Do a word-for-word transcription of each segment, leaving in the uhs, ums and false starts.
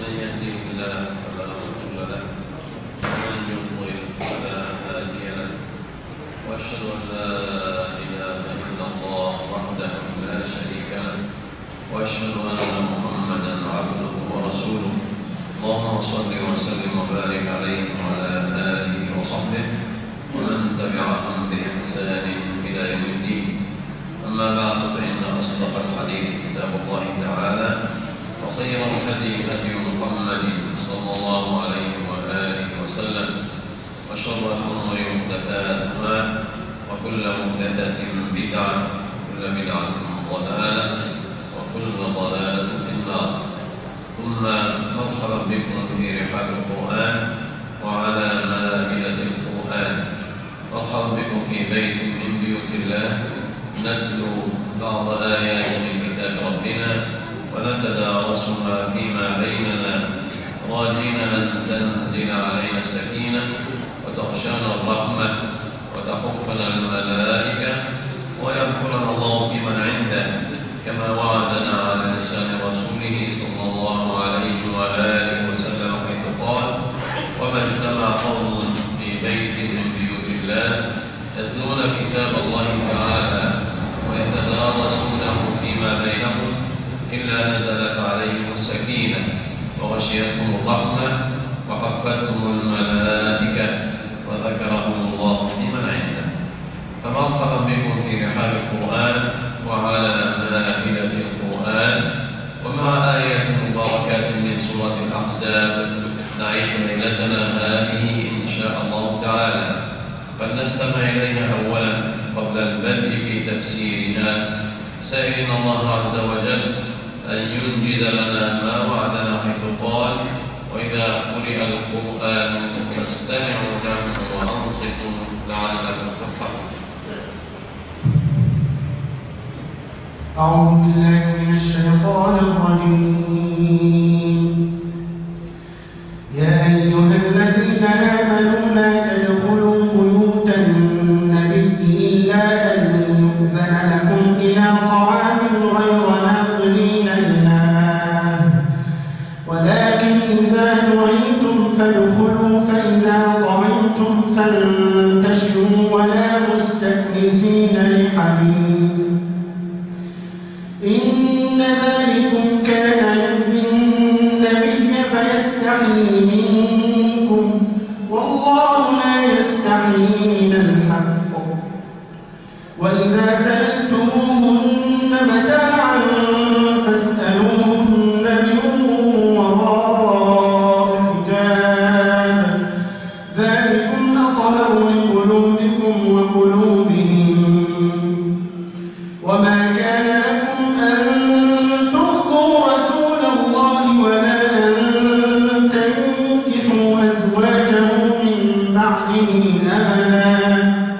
من يهده الله فلا مضل له ومن يضلل فلا هادي له وأشهد أن لا إله إلا الله وحده لا شريك له وأشهد أن محمدا عبده ورسوله اللهم صل وسلم وبارك عليه وعلى آله وصحبه ومن تبعهم بإحسان إلى يوم الدين. أما بعد فإن أصدق الحديث كتاب الله تعالى وخير الهدي هدي محمد صلى الله عليه وآله وسلم وشر الأمور محدثاتها وكل محدثة بدعة وكل بدعة ضلالة وكل ضلالة في النار. ثم مرحبا بكم في رحاب القرآن وعلى مائدة القرآن. مرحبا بكم في بيت من بيوت الله نتلو بعض آيات من كتاب ربنا ونتدارسها فيما بيننا راجين أن تنزل علينا السكينة وتغشانا الرحمة وتحفنا الملائكة ويغفرنا الله بمن عنده كما وعدنا على لسان رسوله صلى الله عليه وآله وسلم حيث قال: وما اجتمع قوم في بيت من بيوت الله يتلون كتاب الله تعالى ويتدارسونه فيما بينهم إلا نزلت عليهم السكينة وغشيتهم الرحمة وحفتهم الملائكة وذكرهم الله بمن عنده. فمرحبا بكم في رحاب القرآن وعلى مائدة القرآن ومع آيات مباركات من سورة الأحزاب نعيش ليلتنا هذه إن شاء الله تعالى، فلنستمع إليها أولا قبل البدء في تفسيرها، سائلين الله عز وجل أن ينجز لنا ما وعدنا حيث قال: وإذا قرئ القرآن فاستمعوا له وأنصتوا لعلكم ترحمون. أعوذ بالله من الشيطان الرجيم. يا أيها الذين آمنوا لا تدخلوا بيوت النبي إلا أن يؤذن لكم إلى طعام غير ناظرين إناه ولكن إذا دعيتم فادخلوا فإذا طعمتم فانتشروا ولا مستأنسين لحديث إن ذلكم كان يؤذي النبي فيستحيي منكم والله لا يستحيي من الحق. وإذا سألتموهن متاعا فاسألوهن من وراء حجاب ذلكم أطهر لقلوبكم وقلوبهم. وما كان لكم أن تؤذوا رسول الله ولا أن تنكحوا أزواجه من بعده أبدا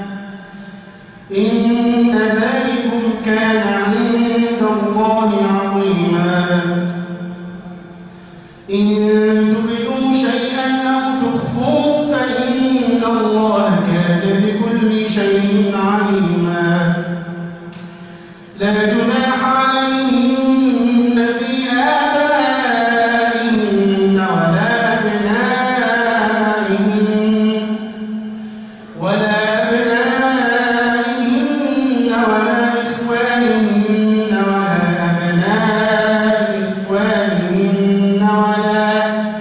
إن ذلكم كان عند الله عظيما. إن تبدوا شيئا أو تخفوه فإن الله كان بكل شيء عليما. لا جناح عليهن في آبائهن ولا أبنائهن ولا أبنائهن ولا إخوانهن ولا أبناء إخوانهن ولا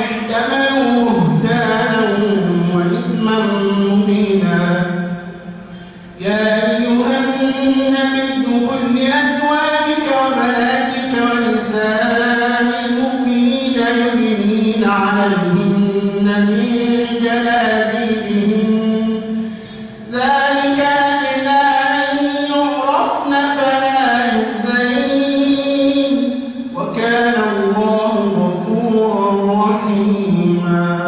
احتملوا بهتانا وإثما مبينا يا أيها النبي قل لأزواجك وبناتك ونساء المؤمنين يدنين عليهن من جلابيبهن ذلك أدنى أن يعرفن فلا يؤذين وكان الله غفورا رحيما.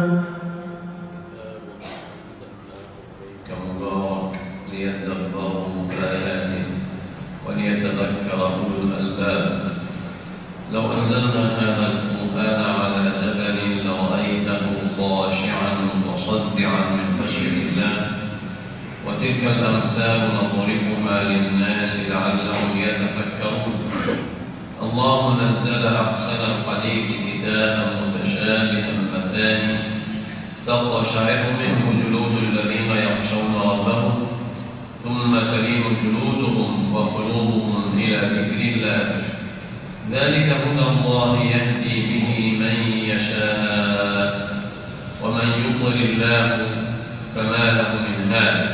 كمبارك ليدبروا آياته وليتذكر أولو الألباب. لو أنزلنا هذا القرآن على جبل لرأيته خاشعا متصدعا من خشية الله. وتلك الأمثال نضربها للناس لعلهم يتفكرون. الله نزل أحسن الحديث كتابا متشابها مثاني تقشعر منه جلود الذين يخشون ربهم ثم تلين جلودهم وقلوبهم إلى ذكر الله. ذلك هدى الله يهدي به من يشاء ومن يضلل الله فما له من هاد.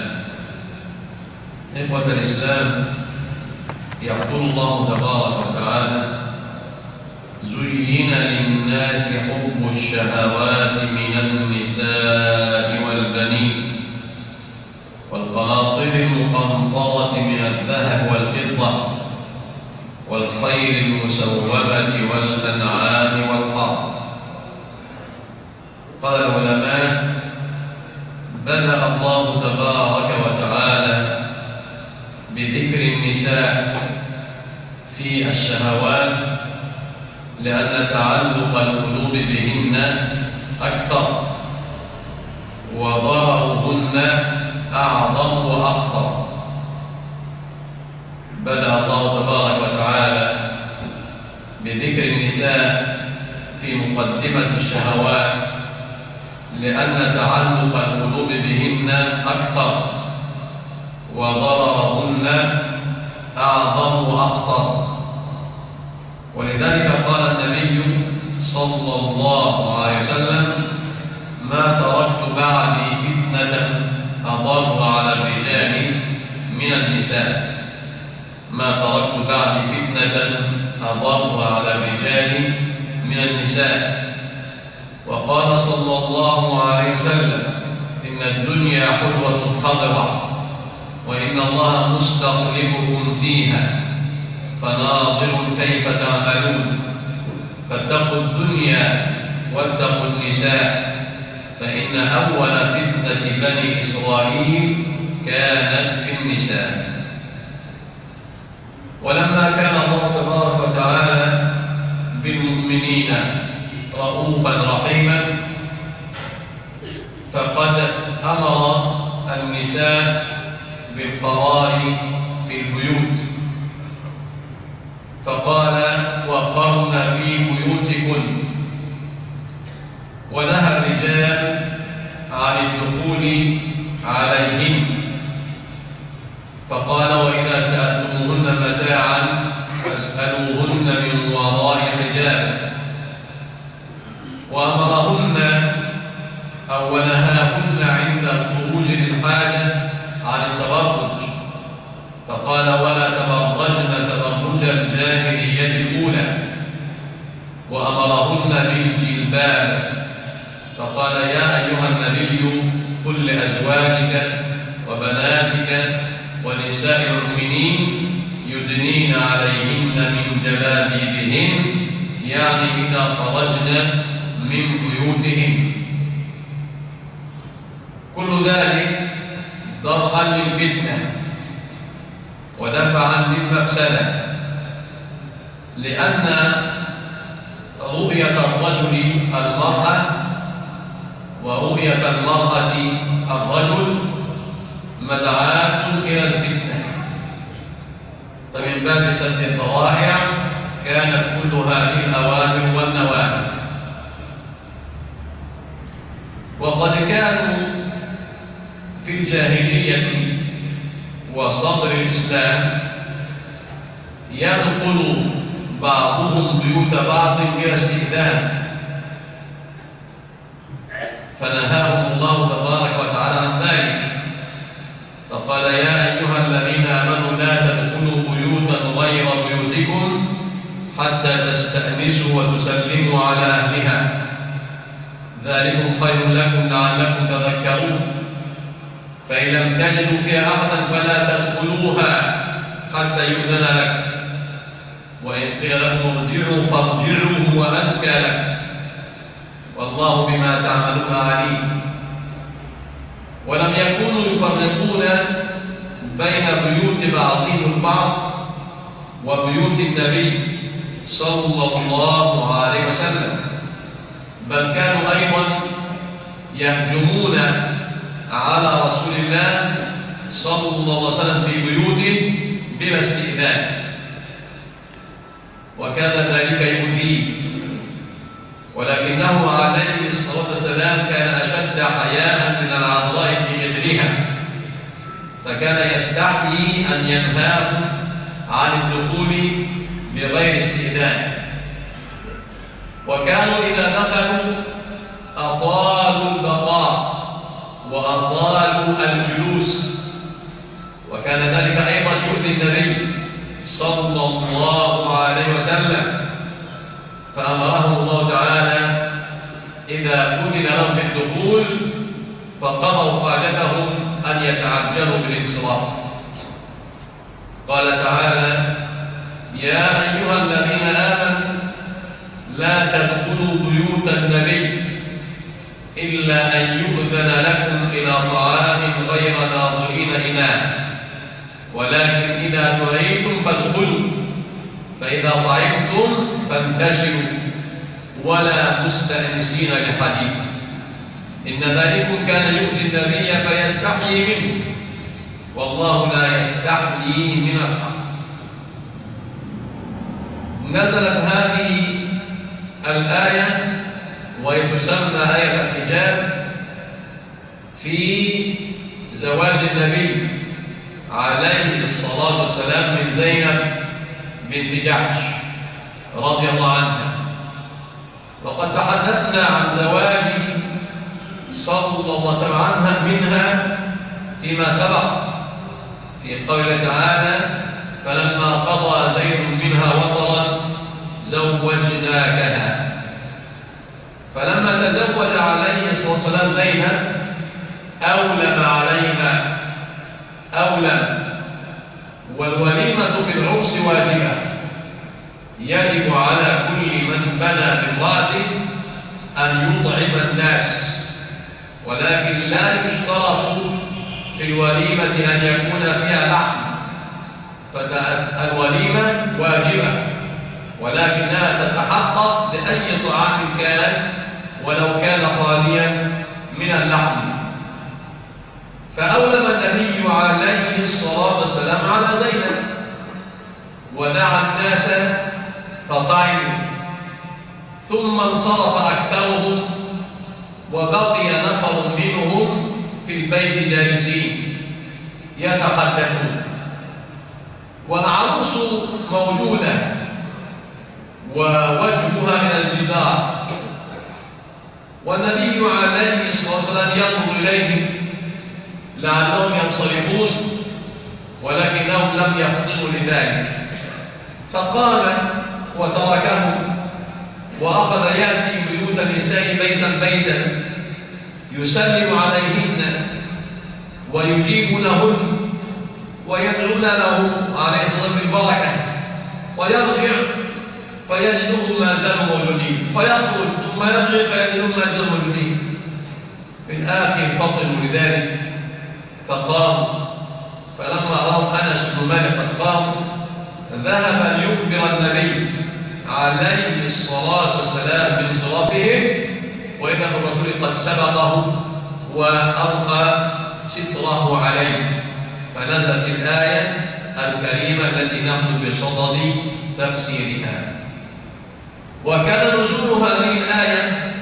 إخوة الإسلام، يقول الله تبارك وتعالى: زين للناس حب الشهوات من النساء والبنين والقناطر المقنطرة من الذهب والفضة والخيل المسومة والأنعام والحرث. قال العلماء: بدأ الله تبارك وتعالى بذكر النساء في الشهوات لأن تعلق القلوب بهن أكثر وضررهن أعظم وأخطر. بدأ الله تبارك وتعالى بذكر النساء في مقدمة الشهوات لأن تعلق القلوب بهن أكثر وضررهن أعظم وأخطر. ولذلك قال النبي صلى الله عليه وسلم: ما تركت بعدي فتنة أضر على الرجال من النساء. ما تركت بعدي فتنة أضر على الرجال من النساء. وقال صلى الله عليه وسلم: إن الدنيا حلوة خضرة وإن الله مستخلفكم فيها فناظر كيف تعملون. فاتقوا الدنيا واتقوا النساء فإن أول فتنة بني إسرائيل كانت في النساء. ولما كان الله تبارك وتعالى بالمؤمنين رؤوفا رحيما فقد أمر النساء بالقرار في البيوت، فقال: وقرن في بيوتكن. ونهى الرجال عن الدخول عليهن، فقال: وإذا سألتموهن متاعا فاسألوهن من وراء الرجال. وأمرهن أو ونهاهن عند الخروج للحاجة عن التبرج، فقال: ولا تبرجن تبرج الجاهلية الأولى. وأمرهن بالجلباب، فقال: يا أيها النبي قل لأزواجك وبناتك ونساء المؤمنين يدنين عليهن من جلابيبهن، يعني إذا خرجن من بيوتهن. كل ذلك درءا للفتنة ودفعا للمفسدة، لأن رؤية الرجل المرأة ورؤية المرأة الرجل مدعاة إلى الفتنة. فمن باب سد الذرائع كانت كل هذه الأوامر والنواهي. وقد كانوا في الجاهلية وصدر الإسلام يدخل بعضهم بيوت بعض إلى استئذان، فنهاهم الله تبارك وتعالى عن ذلك، فقال يا أيها الذين آمنوا لا تدخلوا بيوتا غير بيوتكم حتى تستأنسوا وتسلموا على أهلها ذلكم خير لكم لعلكم تذكرون. فإن لم تجدوا فيها أحدا فلا تدخلوها حتى يؤذن لكم، وإن قيل لكم ارجعوا فارجعوا هو أزكى لكم والله بما تعملون عليم. ولم يكونوا يفرقون بين بيوت بعضهم البعض وبيوت النبي صلى الله عليه وسلم، بل كانوا أيضا يهجمون على رسول الله صلى الله عليه وسلم في بيوته بلا استئذان، وكان ذلك يؤذيه، ولكنه عليه الصلاة والسلام كان أشد حياء من العذراء في حجرها، فكان يستحيي أن ينهاهم عن الدخول بغير استئذان. وكانوا إذا دخلوا أطالوا البقاء وأطالوا الجلوس، وكان ذلك أيضا يؤذي النبي صلى الله عليه وسلم، فأمرهم الله تعالى إذا أذن لهم بالدخول فقضوا حاجتهم أن يتعجلوا بالانصراف. قال تعالى يا أيها الذين آمنوا لا تدخلوا بيوت النبي إلا أن يؤذن لكم إلى طعام غير ناظرين إناه ولكن إذا دعيتم فادخلوا فإذا طعمتم فانتشروا ولا مستأنسين لحديث إن ذلكم كان يؤذي النبي فيستحيي منه والله لا يستحيي من الحق. نزلت هذه الآية وهي تسمى آية الحجاب في زواج النبي عليه الصلاة والسلام من زينب بنت جحش رضي الله عنها، وقد تحدثنا عن زواجه صلى الله عليه وسلم عنها منها فيما سبق في قوله تعالى فلما قضى زيد منها وطرا زوجناكها. فلما تزوج عليه الصلاة والسلام زينب أولم عليها أولم، والوليمة في العرس واجبة يجب على كل من بنى بامرأته أن يطعم الناس، ولكن لا يشترط في الوليمة أن يكون فيها لحم، فالوليمة واجبة ولكنها تتحقق بأي طعام كان ولو كان خاليا من اللحم. فأولم النبي عليه الصلاة والسلام على زينب ودعا الناس فطعموا، ثم انصرف أكثرهم وبقي نفر منهم في البيت جالسين يتحدثون، والعروس موجودة ووجهها إلى الجدار، والنبي عليه الصلاة والسلام ينظر إليهم لعلهم ينصرفون ولكنهم لم يفطنوا لذلك، فقام وتركهم وأخذ يأتي بيوت النساء بيتا بيتا يسلم عليهن ويجيب لهن ويدعون له عليه الصلاة بالبركة، ويرجع فيجدهم ما زالوا موجودين، فيخرج ثم يرجع فيجدهم ما زالوا موجودين. في الآخر فطنوا لذلك فقام، فلما رأوا أنس بن مالك قد قام ذهب ليخبر النبي عليه الصلاة والسلام بانصرافهم، وإذا الرسول قد سبقه وأرخى ستره عليه، فنزلت الآية الكريمة التي نحن بصدد تفسيرها. وكان نزول هذه الآية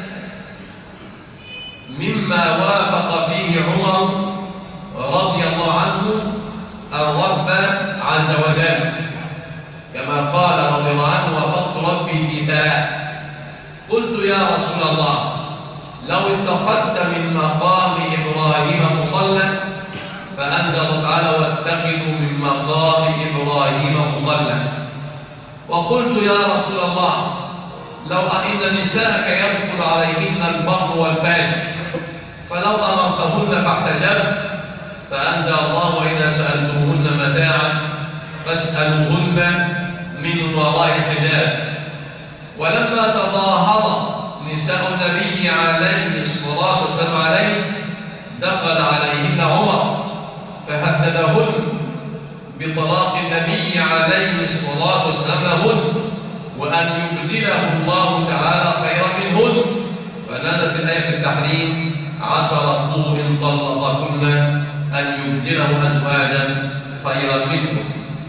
مما وافق فيه عمر رضي الله عنه الرب عز وجل، كما قال رضي الله عنه وفقت ربي في ثلاث، قلت يا رسول الله لو اتخذت من مقام إبراهيم مصلى، فأنزل تعالى واتخذوا من مقام إبراهيم مصلى. وقلت يا رسول الله لو أن نساءك يدخل عليهن البر والفاجر فلو أمرتهن فاحتجبت، فأنزل الله وإذا سألتموهن متاعا فاسألوهن من وراء الحجاب. ولما تظاهر نساء النبي عليه الصلاة والسلام عليه دخل عليهن عمر فهددهن بطلاق النبي عليه الصلاة والسلام لهن وأن يبدله الله تعالى خيرا منهن، فنزلت الآية في التحريم عسى ربه إن طلقكن أن يبدله أزواجا خيرا منهن.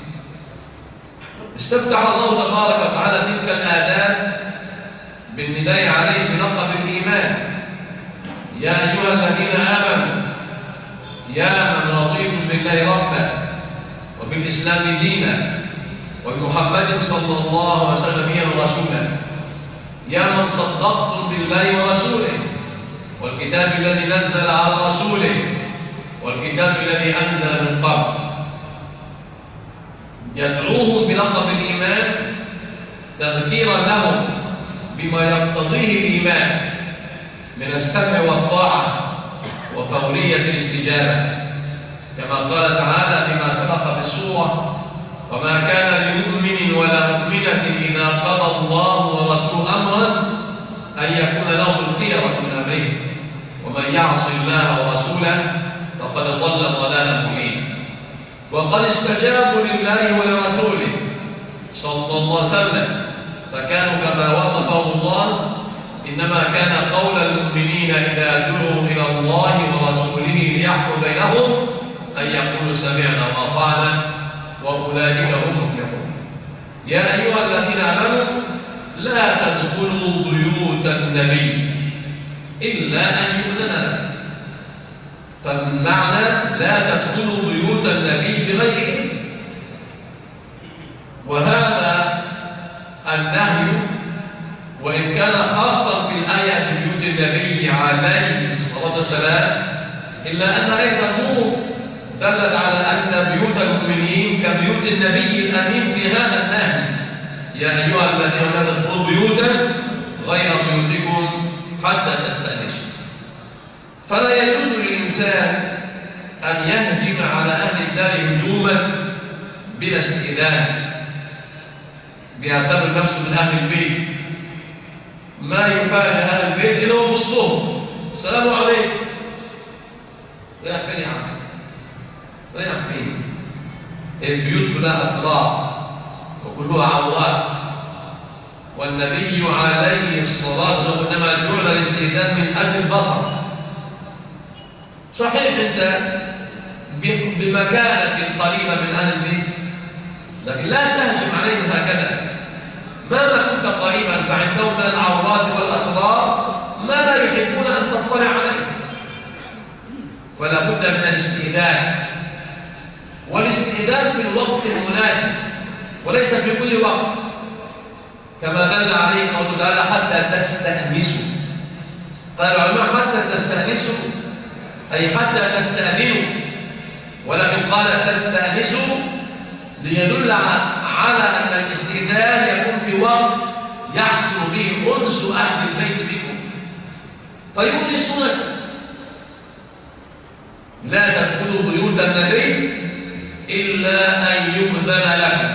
استفتح الله تبارك وتعالى تلك الآداب بالنداء عليه بلقب الإيمان: يا أيها الذين آمنوا يا من رضيتم بالله ربا وبالإسلام دينا وبمحمد صلى الله عليه وسلم نبيا ورسولا، يا من صدقتم بالله ورسوله والكتاب الذي نزل على رسوله والكتاب الذي أنزل من قبل. يدعوهم بلقب الإيمان تذكيرا لهم بما يقتضيه الإيمان من السمع والطاعة وفورية الاستجابة، كما قال تعالى فيما سبق في السورة: وما كان لمؤمن ولا مؤمنة إذا قضى الله ورسوله أمرا أن يكون له الخيرة من أمره ومن يعص الله ورسوله فقد ضل ضلالا مبينا. وقد استجابوا لله ولرسوله صلى الله عليه وسلم فكانوا كما وصفه الله: إنما كان قول المؤمنين إذا دعوا إلى الله ورسوله ليحكم بينهم أن يقولوا سمعنا وأطعنا وأولئك هم المفلحون. يا أيها الذين آمنوا لا تدخلوا بيوت النبي إلا أن يؤذن لكم. فالمعنى لا تدخلوا بيوت النبي بغير إذن، وهذا النهي وإن كان خاصا في الآية في بيوت النبي عليه الصلاة والسلام، إلا أن آية النور دلت على أن بيوت المؤمنين كبيوت النبي الأمين في هذا النهي: يا أيها الذين لا تدخلوا بيوتا غير بيوتكم حتى تستأنسوا. فلا يجوز للإنسان أن يهجم على أهل الدار هجوما بلا استئذان، بيعتبر نفسه من أهل البيت، ما يفاجئ أهل البيت إلا هو بوسطهم: السلام عليكم. رايح فين يا عم؟ رايح فين؟ البيوت كلها أسرار وكلها عورات، والنبي عليه الصلاة والسلام إنما جعل الاستئذان من أجل البصر. صحيح أنت بمكانة قريبة من أهل البيت، لكن لا تهجم عليهم هكذا. مهما كنت قريبا فعندهم من العورات والأسرار ما لا يحبون أن تطلع عليه، فلا بد من الاستئذان، والاستئذان في الوقت المناسب وليس في كل وقت، كما دل عليه قوله تعالى: حتى تستأنسوا. قال العلماء: حتى تستأنسوا أي حتى تستأذنوا، ولكن قال تستأنسوا ليدل على أن الاستئذان يكون في وقت يحصل به أنس أهل البيت بكم فيؤنسونكم. لا تدخلوا بيوت النبي إلا أن يؤذن لكم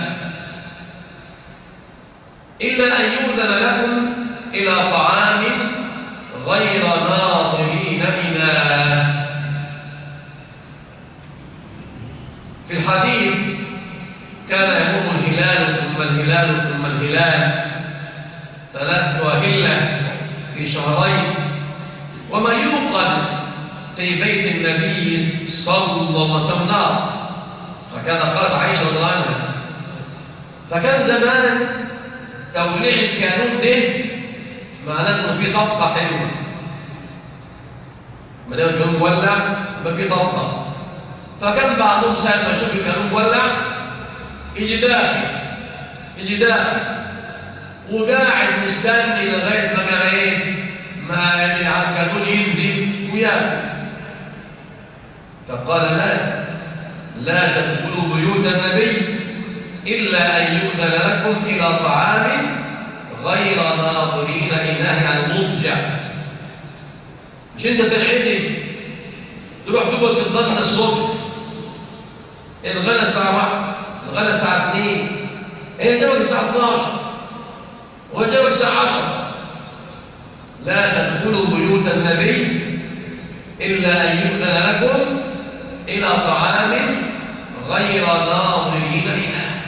إلا أن يؤذن لكم إلى طعام غير ناظرين إناه. في الحديث: كان يمر الهلال ثم الهلال ثم الهلال ثلاث أهلة في شهرين، وما يوقد في بيت النبي صلى الله عليه وسلم نار. فكان قالت عائشة رضي الله عنها: فكان زمان توليع الكانون ده معناه انه في طبخه حلوه، ما دام الكانون مولع يبقى في طبخه. فكان بعضهم ساعه ما يشوف الكانون مولع يجي دافي يجي دافي وقاعد مستني لغايه ما ايه ما كانوا ينزل وياكل. فقال لا لا تدخلوا بيوت النبي إلا أن يؤذن لكم إلى طعام غير ناظرين إناه عن مضجع. مش أنت تنعزل تروح تقعد في الظلمة الصبح، الغلا الساعة واحدة، الغلا الساعة اثنين، إيه جوك الساعة اثناشر وجوك الساعة عشرة. لا تدخلوا بيوت النبي إلا أن يؤذن لكم إلى طعام غير ناظرين إناه،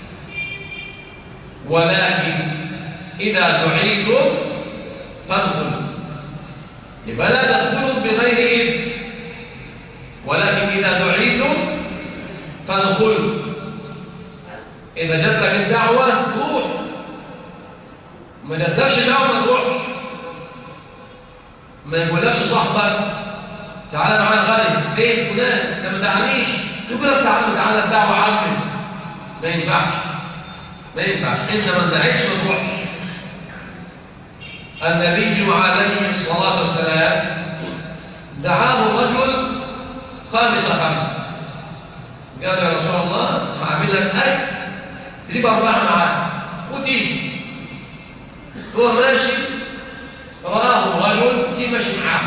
ولكن إذا دعيتم فادخلوا. يبقى لا تدخلوا بغير إذن، ولكن إذا دعيتم فادخلوا. إذا جات لك الدعوة روح، ما جاتلكش دعوة ما تروحش. ما يقولكش صاحبك تعالى معايا غالي فين فلان انت ما دعانيش، يقول لك تعالى تعالى الدعوة عمي. ما ينفعش ما ينفعش انت ما دعيتش ما تروحش. النبي عليه الصلاة والسلام دعاه رجل خامسة خمسة، قال يا رسول الله هعمل لك أكل تجيب أربعة معاه وتيجي. هو ماشي رآه رجل تي ماشي معاه،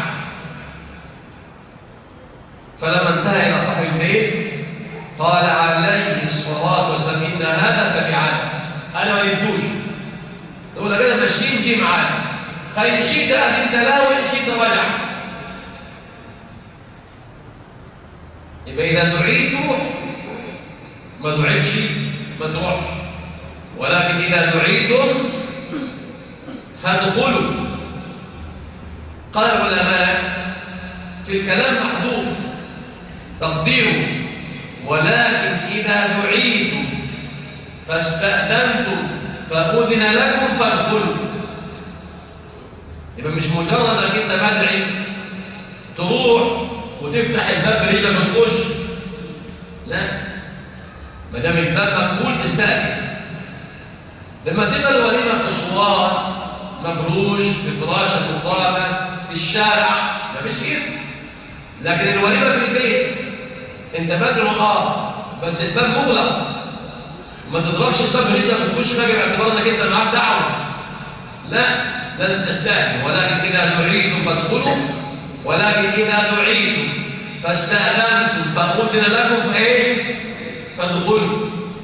فلما انتهى إلى صاحب البيت قال عليه الصلاة والسلام إن هذا تبعان، أنا ما يبدوش تقول لك أنا ماشيين جي معاه، فإن شئت أذنت له وإن شئت رجع. يبقى إذا دعيت روح، ما دعيتش ما تروحش. ولكن إذا دعيتم فادخلوا. قال العلماء في الكلام محذوف تقديره ولكن إذا دعيتم فاستأذنتم فأذن لكم فادخلوا. يبقى مش مجرد انك انت مدعي تروح وتفتح الباب برجلك وتخش، لا، ما دام الباب مقفول تستأذن. لما تبقى الوليمه في الصوان مفروش بفراشه مقامه في الشارع مفيش كده، لكن الوليمه في البيت انت مدعو اه بس الباب مغلق، ما تضربش الباب برجلك وتخش فجاه باعتبار انك انت معاك دعوه، لا، لازم تستأذن. ولكن إذا دعيتم فادخلوا، ولكن إذا دعيتم فاستأذنتم فأذن لكم فإيه؟ فادخلوا.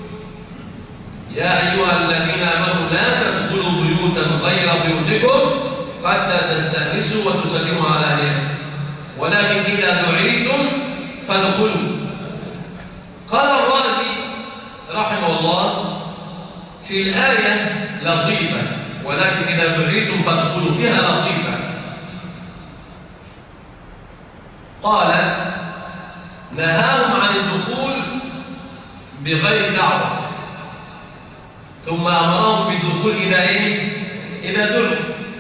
يا أيها الذين آمنوا لا تدخلوا بيوتا غير بيوتكم حتى تستأنسوا وتسلموا على أهلها، ولكن إذا دعيتم فادخلوا. قال الرازي رحمه الله في الآية لطيفة، ولكن إذا دعيتم فادخلوا فيها لطيفة. قال نهاهم عن الدخول بغير دعوة، ثم أمرهم بالدخول إلى إيه؟ إلى دعوة.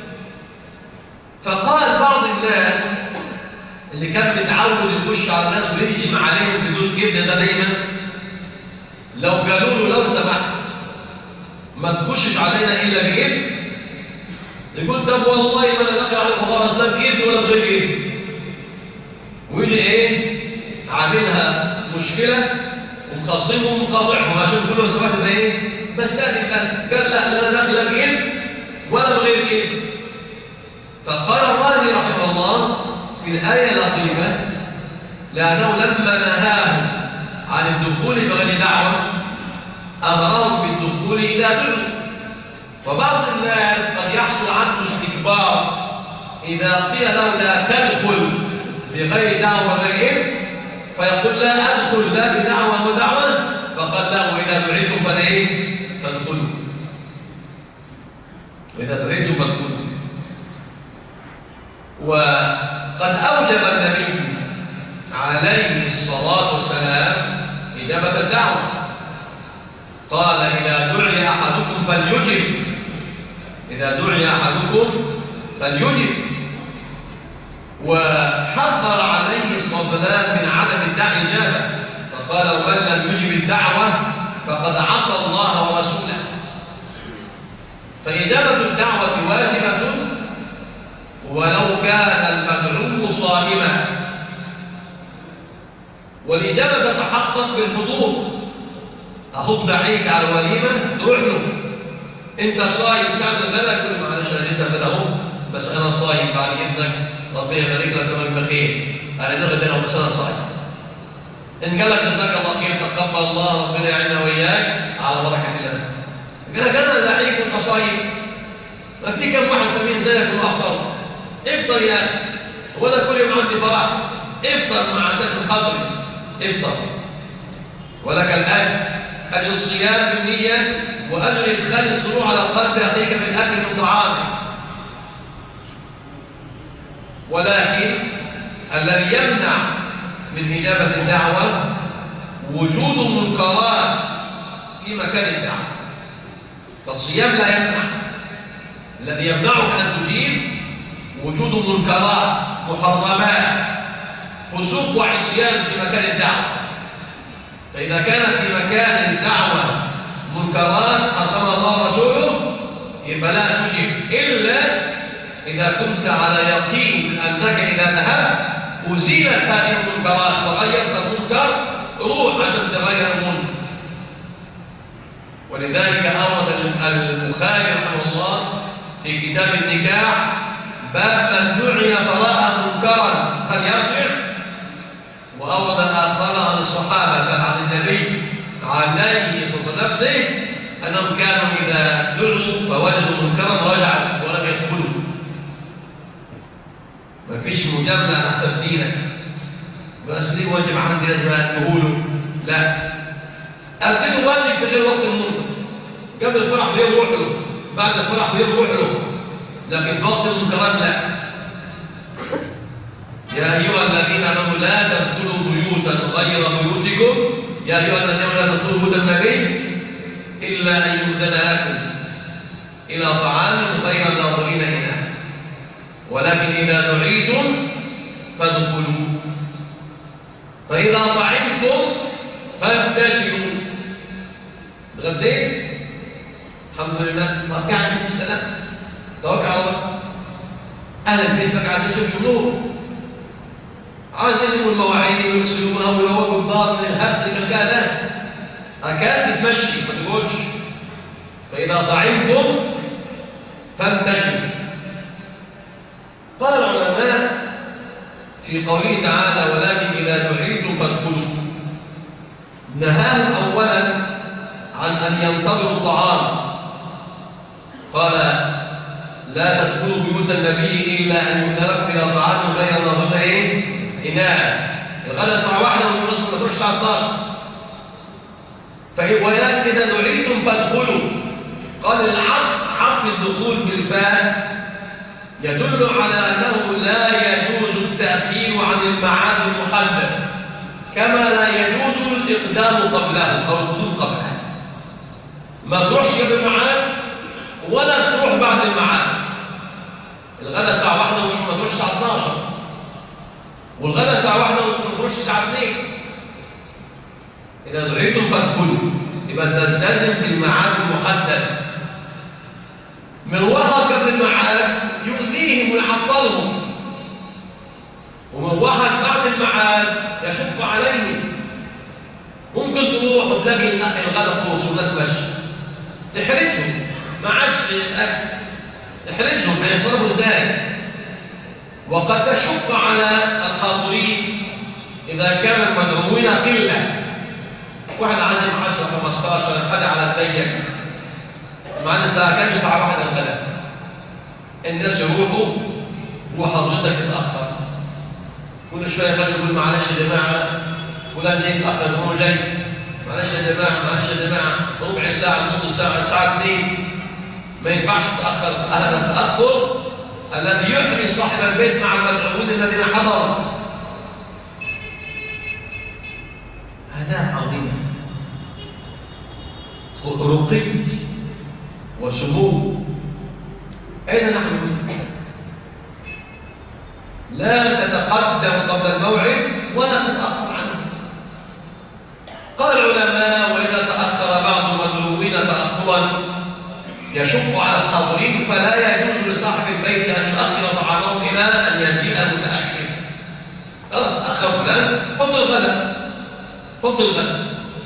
فقال بعض الناس اللي كان متعود يخش على الناس ويهجم عليهم بدون إذن ده دايما، لو قالوا له لو سمحت ما تخشش علينا إلا بإذن، يقول طب والله ما انا داخل عليكم خالص لا باذن ولا بغير اذن، ويجي ايه عاملها مشكله ومخاصمهم ومقاطعهم عشان كل سمعت ده ايه بستأذن بس، قال لا لا داخل لا باذن ولا بغير اذن. فقال الرازي رحمه الله في الايه لطيفه، لانه لما نهاهم عن الدخول بغير دعوه امرهم بالدخول الى دعوه. وبعض الناس قد يحصل عنه استكبار إذا قيل له لا تدخل بغير دعوة وغير إذن، فيقول لا أدخل لا بدعوة ودعوة، فقال له إذا دعيتم فإيه؟ فادخلوا. وإذا دعيتم فادخلوا. وقد أوجب النبي عليه الصلاة والسلام إجابة الدعوة، قال إذا دعي أحدكم فليجب، إذا دعي أحدكم فليجب. وحذر عليه الصلاة والسلام من عدم الداعي إجابة، فقال ومن لم يجب الدعوة فقد عصى الله ورسوله. فإجابة الدعوة واجبة ولو كان المدعو صائما. والإجابة تتحقق بالحضور. أخوك دعيك على الوليمة تروح له، أنت صايم ساعة الغداء كل معلش أنا لسه غدا أهو بس أنا صايم بعد إذنك ربنا يبارك لك وأنت بخير أنا نغدا بس أنا صايم. إن قال لك جزاك الله خير تقبل الله ربنا يعيننا وإياك على بركة الله. قال لك أنا دعيك وأنت صايم ما في كم واحد سمين زيك وأفطر افطر يا أخي وأنا كل يوم عندي فرح افطر مع سيد الخضر افطر ولك الأجر أجر الصيام بالنية وأجر إدخال السرور على قلب أخيك بالأكل من طعامه. ولكن الذي يمنع من إجابة الدعوة وجود المنكرات في مكان الدعوة. فالصيام لا يمنع، الذي يمنعك أن تجيب وجود المنكرات محرمات فسوق وعصيان في مكان الدعوة. فإذا كان في مكان الدعوة منكرات حرم الله ورسوله يبقى لا تجيب إلا إذا كنت على يقين أنك إذا ذهبت أزيلت هذه المنكرات وغيرت المنكر روح عشان تغير المنكر. ولذلك أورد البخاري رحمه الله في كتاب النكاح باب من دعي فرأى منكرا فليرجع، وأورد الآخر عن الصحابة بل عن النبي عن النبي صلى الله عليه وسلم أنهم كانوا إذا دعوا فوجدوا منكرا رجعوا ولم يدخلوا. ما فيش مجاملة على حسب دينك بس ليه واجب عندي لازم أقوله، لا أقول واجب في غير وقت المنكر. قبل الفرح بيروح له بعد الفرح بيروح له، لكن وقت المنكرات لا. يا أيها الذين آمنوا لا تدخلوا بيوتا غير بيوتكم يا أيها الذين لا تدخلوا بيوت النبي إلا أن يؤذن لكم إلى طعام غير ناظرين إناه ولكن إذا دعيتم فادخلوا فإذا طعمتم فابتشروا. تغديت الحمد لله ما في عندي السلام توكل على الله. أهل البيت بقى قاعدين يشوفوا نور عايزين يجيبوا المواعين ويغسلوها ويروقوا الدار من الهرس اللي كان ده أكاد تمشي ما تقولش. فإذا طعمتم فابتشروا. قال العلماء في قوله تعالى ولكن إذا دعيتم فادخلوا نهاهم أولا عن أن ينتظروا الطعام. قال لا تدخلوا بيوت النبي إلا أن يؤذن إلى طعام غير ناظرين إناء. الغدا الساعة واحدة ومش نصف ما تروحش الساعة اثناشر. ولكن إذا دعيتم فادخلوا. قال العطف عطف الدخول بالفاء يدل على أنه لا يجوز التأخير عن الميعاد المحدد كما لا يجوز الإقدام قبله أو الدخول قبله. ما تروحش بالميعاد ولا تروح بعد الميعاد. الغدا الساعة واحدة ومش ما تروحش الساعة اثناشر والغدا الساعة واحدة ومش ما تروحش الساعة اثنين. إذا دعيتم فادخلوا يبقى تلتزم بالميعاد المحدد. من وقت قبل الميعاد يؤذيهم ويعطلهم، ومن وقت بعد الميعاد يشق عليهم. ممكن تروح وتلاقي الغدا خلص والناس ماشيه تحرجهم ما عادش الاكل تحرجهم هيصرفوا ازاي. وقد تشق على الحاضرين اذا كان المدعوين قله. واحد عازم عشرة خمستاشر حد على الضيق معنا الساعه كام؟ الساعه واحدة الغداء. الناس يروحوا وحضرتك تتاخر كل شويه يقول يقول معلش يا جماعه فلان جاي متاخر زمان جاي معلش يا جماعه معلش يا جماعه ربع ساعه نص ساعه الساعه اثنين. ما ينفعش تتاخر. هذا التاخر الذي يحري صاحب البيت مع المدعوين الذين حضروا. هذا عظيم رقي وسمو. أين نحن؟ لا تتقدم قبل الموعد ولا تتأخر عنه. قال العلماء وإذا تأخر بعض المدعوين تأخرا يشق على الحاضرين فلا يجوز لصاحب البيت أن يؤخر طعامه أن يجيء متأخر. خلاص أخر فلان حط الغداء، حط الغداء.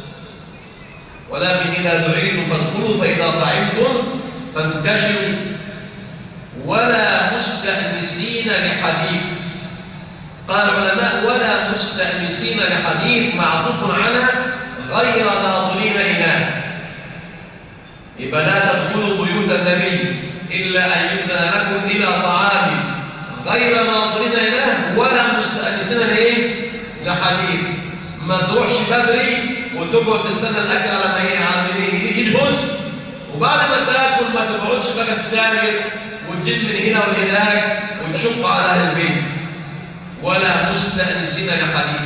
ولكن إذا دعيتم فادخلوا فإذا طعمتم فانتشروا ولا مستأنسين لحديث. قال العلماء ولا مستأنسين لحديث معطوف على غير ناظرين إله. يبقى لا تدخلوا بيوت النبي إلا أن يؤذن لكم إلى طعام غير ناظرين إله ولا مستأنسين لإيه؟ لحديث. ما تروحش بدري وتقعد تستنى الأكل على ما إيه على ما يجي الهز، وبعد ما تاكل ما تقعدش بقى تسافر وتجيب من هنا وهناك وتشق على أهل البيت. ولا مستأنسين لحديث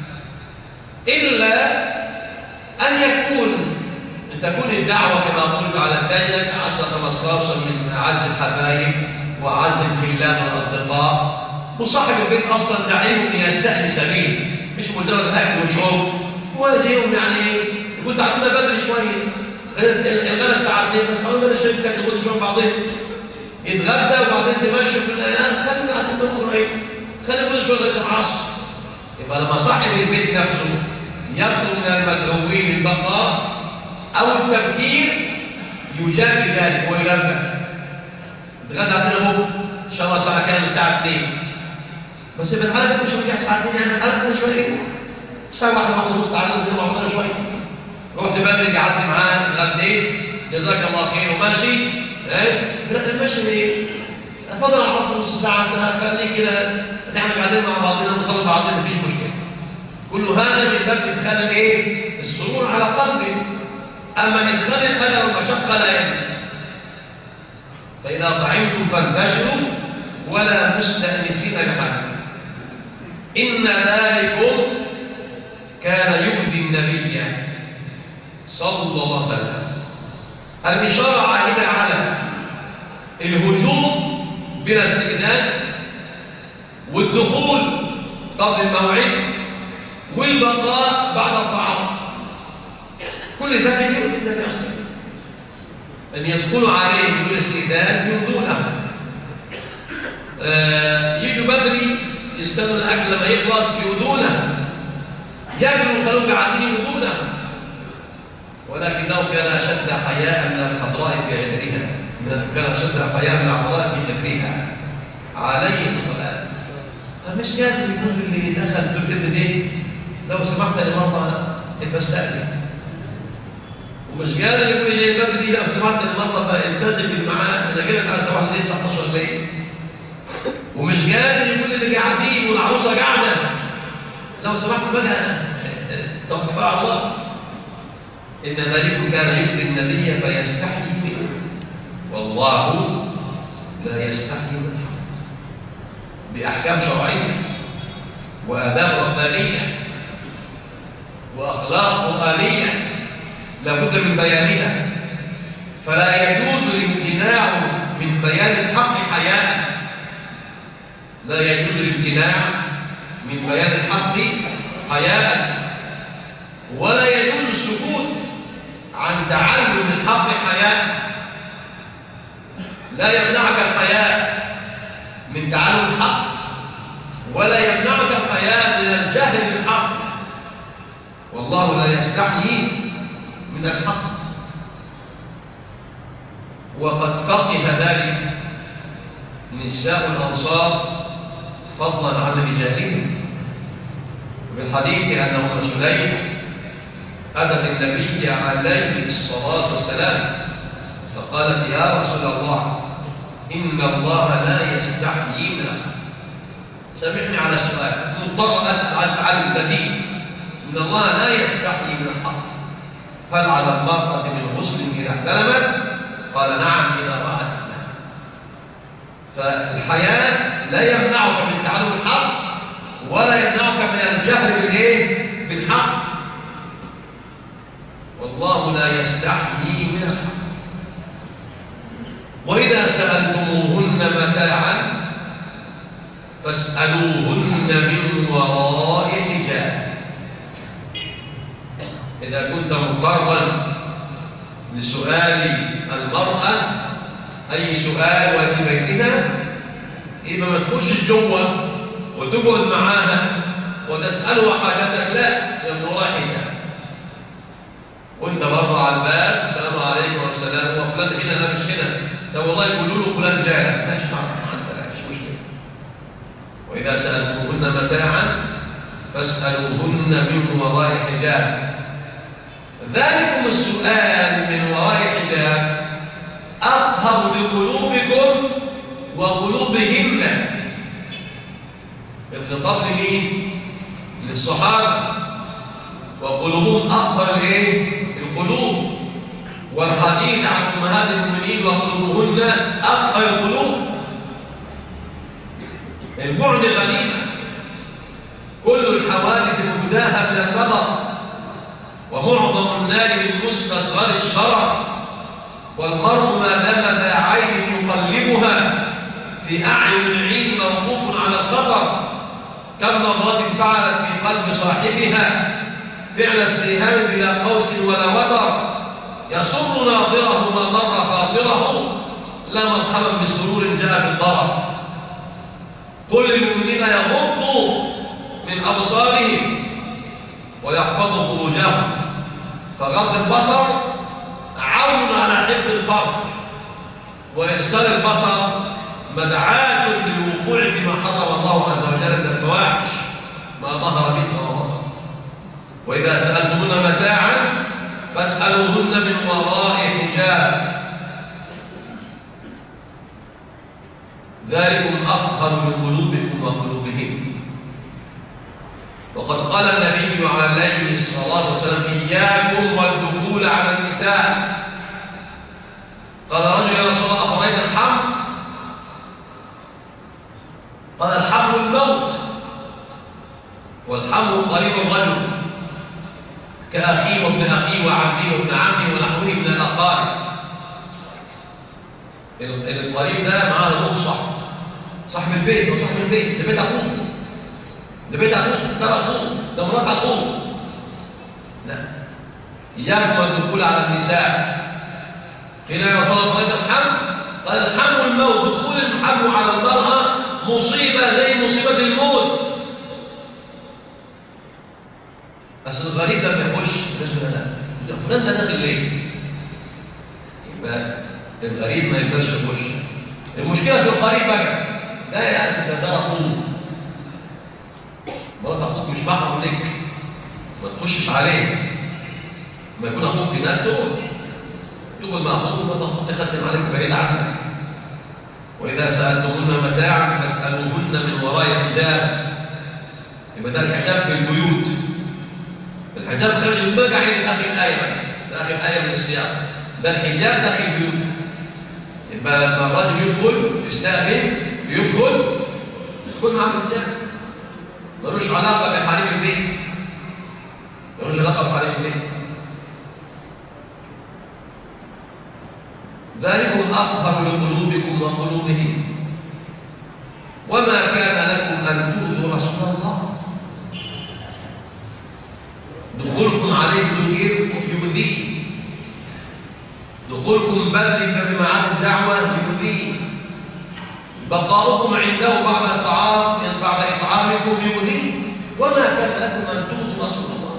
إلا أن يكون تكون الدعوة كما قلت على الثانية عشرة خمستاشر من أعز الحبايب وأعز الخلان والأصدقاء، وصاحب البيت أصلا دعيهم ليستأنس به، مش مجرد أكل وشرب. ويجيهم يعني يقول تعالوا بدري شوية، الغدا الساعة اثنين بس قالوا لنا شوية كان يقول شوية بعضهم يتغدى وبعدين تمشوا في الأيام خلينا قاعدين نقول إيه خلينا نقول شوية لغاية العصر. يبقى لما صاحب البيت نفسه يطلب من المدعوين البقاء أو التبكير يجاب ذلك وينبه. الغدا عندنا بكره إن شاء الله الساعة كام؟ الساعة اثنين. بس في الحالة مش هنرجع الساعة اثنين يعني حالتنا شوية الساعة واحدة واحدة ونص تعالى نقول بعضنا شوية. رحت بدري قعدت معاه اتغديت جزاك الله خير وماشي. ايه؟ المشي ليه؟ فضل على العصر نص ساعة ساعة خليك كده نحن قاعدين مع بعضنا نصلي بعضنا مفيش مشكلة. كل هذا من باب إدخال الايه؟ السرور على قلبه. أما إدخال الأذى والمشقة لا يجوز. فإذا طعمتم فانتشروا ولا مستأنسين لحديث. إن ذلكم كان يؤذي النبي صلى الله عليه وسلم. الإشارة عائدة على الهجوم بلا استئذان والدخول قبل الموعد والبقاء بعد الطعام. كل ذلك يؤذي النبي صلى الله عليه وسلم. أن يدخلوا عليه بدون استئذان يؤذونه. آه يجوا بدري يستنوا الأكل لما يخلص يؤذونه. يأكلوا خلوا قاعدين يؤذونه. ولكنه كان أشد حياء من الخضراء في عذرها، كان أشد حياء من الخضراء في عذرها عليه الصلاة. فمش لازم يكون اللي دخل بالكذب دي لو سمحت لمرة بستأذن، ومش قادر يقول لي بدري لو سمحت لمرة فالتزم بالمعاد انا جاي على سبعة زي تسعة عشر ليل، ومش قادر يقول لي اللي قاعدين والعروسة قاعدة لو سمحت بقى طب كفاية الله. إن ذلك كان يؤذي النبي فيستحي منه والله لا يستحي منه بأحكام شرعية وآداب ربانية وأخلاق قرآنية لابد من بيانها. فلا يجوز الامتناع من بيان الحق حياء، لا يجوز الامتناع من بيان الحق حياء، ولا يجوز السكوت عن تعلم الحق حياء. لا يمنعك الحياء من تعلم الحق، ولا يمنعك الحياء من الجهل بالحق، والله لا يستحيي من الحق. وقد فقه ذلك نساء الأنصار فضلا عن رجالهم. بالحديث أن أم سليم أتت النبي عليه الصلاة والسلام فقالت يا رسول الله إن الله لا يستحيي من الحق. سامحني على السؤال مضطر أسأل عن البديل. إن الله لا يستحيي من الحق، هل على المرأة من غسل إذا احتلمت؟ قال نعم إذا رأت الماء. فالحياة لا يمنعك من تعلم الحق ولا يمنعك من الجهل بالإيه؟ بالحق، والله لا يستحيي من الحق. وإذا سألتموهن متاعا فاسألوهن من وراء حجاب. إذا كنت مضطرا لسؤال المرأة أي سؤال وفي بيتها يبقى ما تخشش جوه وتقعد معاها وتسأله حاجتك، لا، يبقى واحدة وانت بره على الباب السلام عليكم والسلام وفلان هنا لا مش هنا، طب والله يقولوا له فلان جاء، ماشي مع السلامه مش مشكله. واذا سالتموهن متاعا فاسالوهن من وراء حجاب. ذلكم السؤال من وراء حجاب اطهر لقلوبكم وقلوبهن. الخطاب لمين؟ للصحابه، وقلوبهم اطهر الايه؟ القلوب. والحديث عن امهات المؤمنين وقلوبهن اطهر القلوب. البعد غنيمه، كل الحوادث مبداها من النظر، ومعظم النار من مستصغر الشرر، والمرء ما دام ذا عين يقلبها في اعين العين موقوف على الخطر. كم مرة فعلت في قلب صاحبها فعل السهام بلا قوس ولا وتر، يسر ناظره ما ضر خاطره، لا مرحبا بسرور جاء بالضرر. قل للمؤمنين يغضوا من ابصارهم ويحفظوا فروجهم، فغض البصر عون على حفظ الفرج، وارسال البصر مدعاة للوقوع فيما حرم الله عز وجل من الفواحش ما ظهر منه وما بطن. وإذا سألتمون متاعا فاسألوهن من وراء حجاب، ذلكم أطهر لقلوبكم وقلوبهم. وقد قال النبي عليه الصلاة والسلام إياكم والدخول على النساء. قال رجل يا رسول الله أفرأيت الحمل؟ قال الحمل الموت، والحمل قريب الرجل كأخيه وابن أخيه وعمه وابن عمه ونحوه من الأقارب. القريب ده معاه المخصع، صاحب البيت وصاحب البيت، ده بيت أخوه، ده بيت أخوه، ده أخوه، ده مرات أخوه. لا، إياكم الدخول على النساء. قيل يا رسول الله أفرأيت الحمل؟ قال الحمل الموت، دخول الحمل على المرأة مصيبة زي مصيبة الموت. بس الغريب لما يخش الناس يقول لا فلان ده داخل ليه؟ يبقى الغريب ما يقدرش يخش. المشكلة في الغريب بقى، لا يا أسف ده ده أخوه، مرات أخوك مش محرم لك، ما تخشش عليه. ما يكون أخوك في نادته تقول مع أخوك، ما أخوك تخدم عليك بعيد عنك. وإذا سألتمون متاعا فاسألوهن من وراء حجاب. يبقى ده الحجاب في البيوت. الحجاب خارج المبقى عين آخر آية، ده آخر آية من السياق. ده الحجاب داخل البيوت. يبقى لما الرجل يدخل يستأذن يدخل يدخل مع الحجاب، ملوش علاقة بحريم البيت، ملوش علاقة بحريم البيت. ذلكم أطهر لقلوبكم وقلوبهم. وما كان لكم أن تؤذوا رسول الله، دخولكم عليه بالغير يؤذيه، دخولكم بدرك بمعاد الدعوة يؤذيه، بقاؤكم عنده بعد الطعام بعد إطعامكم يؤذيه. وما كان لكم أن تؤذوا رسول الله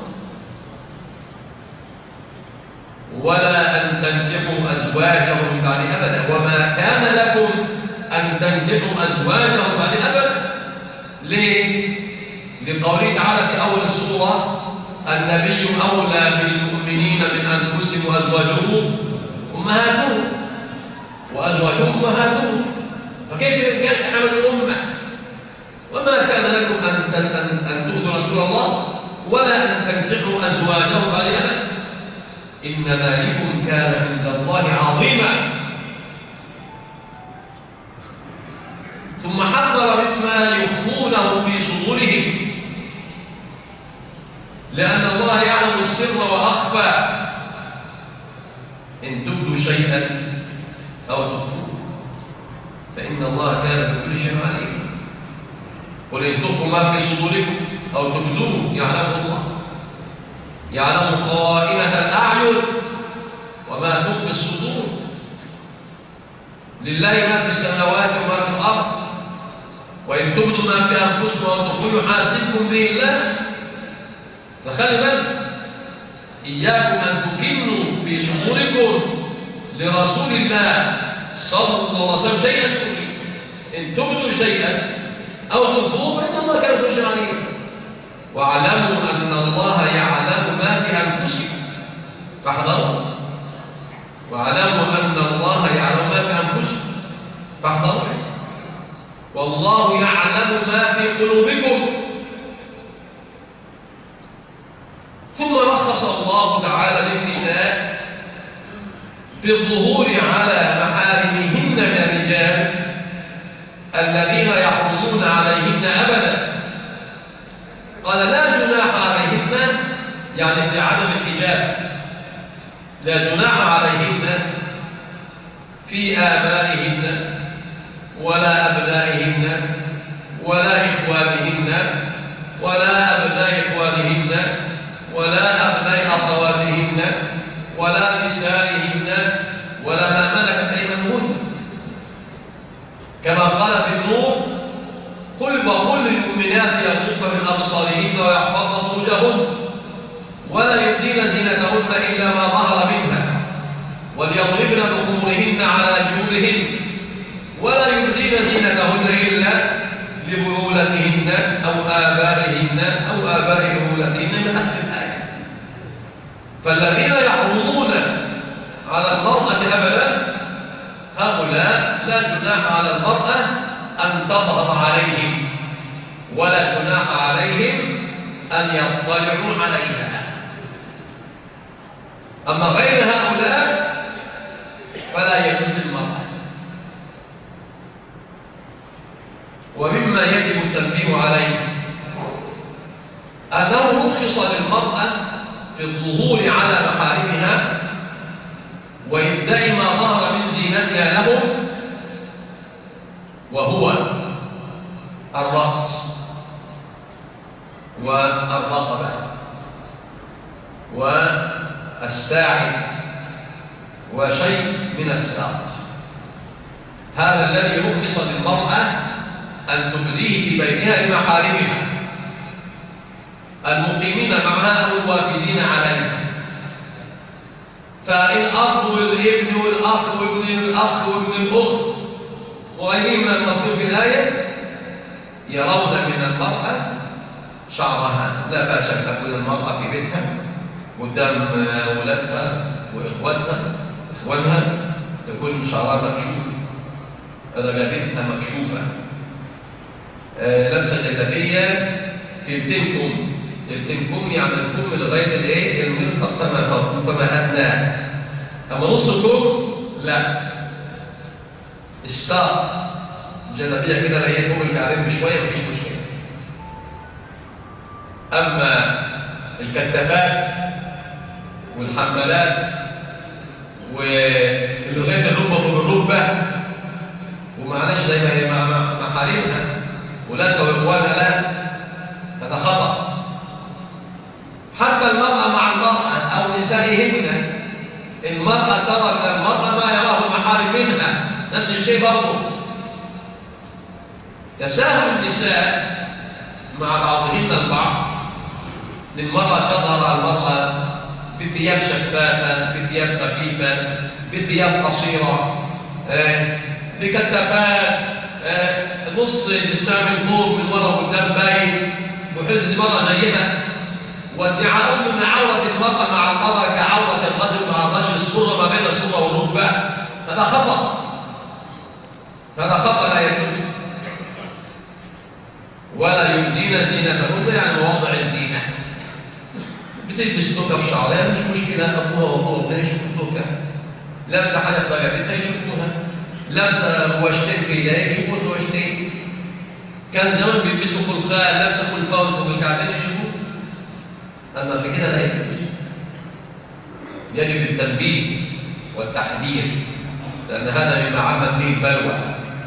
ولا أن تنكحوا أزواجه من بعد أبدا. وما كان لكم أن تنكحوا أزواجه من بعد أبدا. ليه؟ لقوله تعالى في أول السورة النبي أولى بالمؤمنين من أنفسهم وأزواجهم أمهاتهم وأزواجهم أمهاتهم. فكيف الرجال تحمل الأمة؟ وما كان لكم أن أن تؤذوا رسول الله ولا أن تنكحوا أزواجه بعد أبدا. إن ذلكم كان عند الله عظيما. ثم حذر مما يخفونه في صدورهم، لأن الله يعلم السر وأخفى. إن تبدوا شيئا أو تخفوه فإن الله كان بكل شيء عليما. قل إن تخفوا ما في صدوركم أو تبدوه يعلمه الله، يعلم خائنة الأعين وما تخفي الصدور. لله ما في السماوات وما في الأرض وإن تبدوا ما في أنفسكم أو تخفوه يحاسبكم به الله. فخلي بالك، إياكم أن تكنوا في صدوركم لرسول الله صلى الله عليه وسلم شيئا، إن تبدوا شيئا أو تخفوه فإن الله كان كل شيء عليم. واعلموا أن الله يعلم ما في أنفسكم فاحذروا. واعلموا أن الله يعلم ما في أنفسكم فاحذروا. والله يعلم ما في قلوبكم. ثم رخص الله تعالى للنساء بالظهور على محارمهن من الرجال الذين يحرمون عليهن أبدا. قال لا جناح عليهن، يعني في عدم الحجاب، لا جناح عليهن في آبائهن ولا أبنائهن ولا إخوانهن ولا أبناء إخوانهن ولا أبناء أخواتهن ولا نسائهن ولا ما ملكت أيمانهن، كما قال في النور: قل فقل للمؤمنات يغضضن من أبصارهن ويحفظن فروجهن ولا يبدين زينتهن إلا ما ظهر منها وليضربن بخمرهن على جيوبهن ولا يبدين زينتهن إلا لبعولتهن أو آبائهن أو آباء بعولتهن من أهل الآية. فالذين يحرمون على المرأة أبدا هؤلاء لا جناح على المرأة أن تظهر عليهم ولا جناح عليهم أن يطلعوا عليها. أما غير هؤلاء فلا يجوز للمرأة. ومما يجب التنبيه عليه أنه رخص للمرأة في الظهور على محارمها وإبداء ما ظهر من زينتها لهم، وهو الرأس والرقبة والساعد وشيء من الساق. هذا الذي رخص للمرأة أن تبديه في بيتها لمحارمها المقيمين معها أو الوافدين عليها. فالأخ والابن والأخ وابن الأخ وابن الأخت وغيرهم من المذكور في الآية يرون من المرأة شعرها، لا بأس أن تكون المرأة في بيتها قدام أولادها وإخواتها إخوانها تكون شعرها مكشوف، رقبتها مكشوفة، لابسة جلابية تلتمكم تلتمكم يعني الكم لغاية الايه المرفق فما فما أدناه. أما نص الكم لا، الساق جلابية كده لا يكم الكعبين بشوية مفيش مشكلة. أما الكتافات والحمالات ولغاية الركبة بالركبة ومعلش زي ما هي مع محارمها ولادها واخوانها لا، هذا خطأ. حتى المرأة مع المرأة أو نسائهن، المرأة ترى من المرأة ما يراه المحارم منها، نفس الشيء برضه. تساهل النساء مع بعضهن البعض، للمرأة تظهر على المرأة بثياب شفافة، بثياب خفيفة، بثياب قصيرة، بكتفات، نص جسمها من فوق من ورا وقدام باين، بحيث المرأة زيها. وادعاء ان عورة المرأة مع المرأة كعورة الرجل مع الرجل، الصورة ما بين الصورة والركبة، هذا خطأ. هذا خطأ لا يجوز. ولا يبدين زينتهن يعني مواضع الزينة. بتلبس توكة في شعرها مش مشكلة، أبوها وأخوها الثاني يشوفوا توكة. لابسة حاجة في رقبتها يشوفوها. لابسة وشتين في ايديها يشوفوا الوشتين. كان زمان بيلبسوا خلفاء، لابسة خلفاء والكعبين يشوفوه. أما في كده لا يجوز. يجب التنبيه والتحذير، لأن هذا مما عمت به البلوى.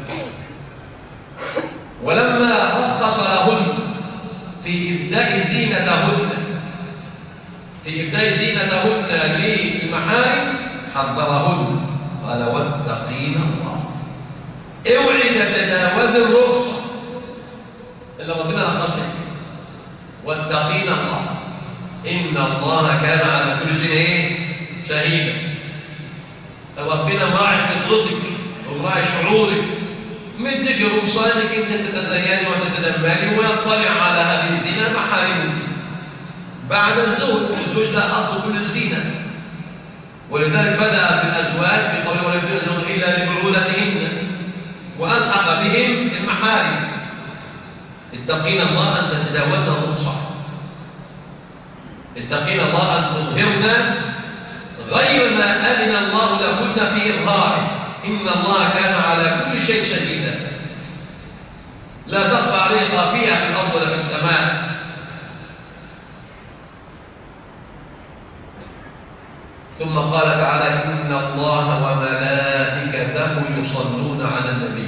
ولما رخص لهن في إبداء زينتهن في إبداء زينتهن للمحارم حذرهن، قال: واتقين الله. اوعي تتجاوز الرخصة اللي ربنا نخصنا واتقين الله إن الله كان على كل شيء إيه؟ شهيدا. ربنا مراعي فطرتك ومراعي شعورك، مدك رخصانك أنت تتزيني وتتدمري ويطلع على هذه الزينة محارمك بعد الزوج. الزوج ده أصل كل الزينة، ولذلك بدأ في الأزواج في قوله ولا يجوز إلا لبعولتهن وألحق بهم المحارم. اتقين الله أن تتجاوزن الرخصة، اتقين الله أن تظهرن غير ما أذن الله لكن في إظهاره. إن الله كان على كل شيء شهيدا، لا تخفى عليه خافية في الأرض ولا في السماء. ثم قال تعالى إن الله وملائكته يصلون على النبي